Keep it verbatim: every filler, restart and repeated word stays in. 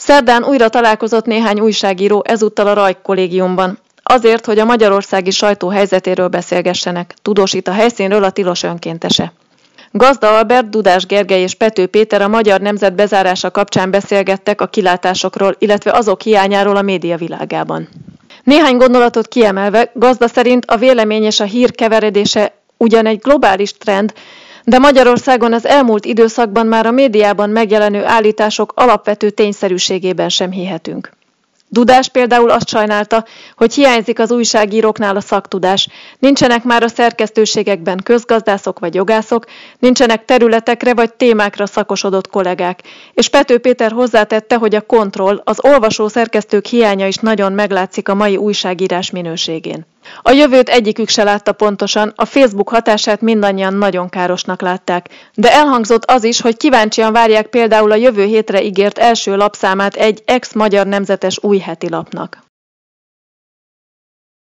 Szerdán újra találkozott néhány újságíró, ezúttal a Rajk kollégiumban. Azért, hogy a magyarországi sajtó helyzetéről beszélgessenek, tudósít a helyszínről a Tilos önkéntese. Gazda Albert, Dudás Gergely és Pető Péter a Magyar Nemzet bezárása kapcsán beszélgettek a kilátásokról, illetve azok hiányáról a média világában. Néhány gondolatot kiemelve, Gazda szerint a vélemény és a hír keveredése ugyan egy globális trend, de Magyarországon az elmúlt időszakban már a médiában megjelenő állítások alapvető tényszerűségében sem hihetünk. Dudás például azt sajnálta, hogy hiányzik az újságíróknál a szaktudás, nincsenek már a szerkesztőségekben közgazdászok vagy jogászok, nincsenek területekre vagy témákra szakosodott kollégák, és Pető Péter hozzátette, hogy a kontroll, az olvasó szerkesztők hiánya is nagyon meglátszik a mai újságírás minőségén. A jövőt egyikük se látta pontosan, a Facebook hatását mindannyian nagyon károsnak látták, de elhangzott az is, hogy kíváncsian várják például a jövő hétre ígért első lapszámát egy ex-magyar nemzetes új heti lapnak.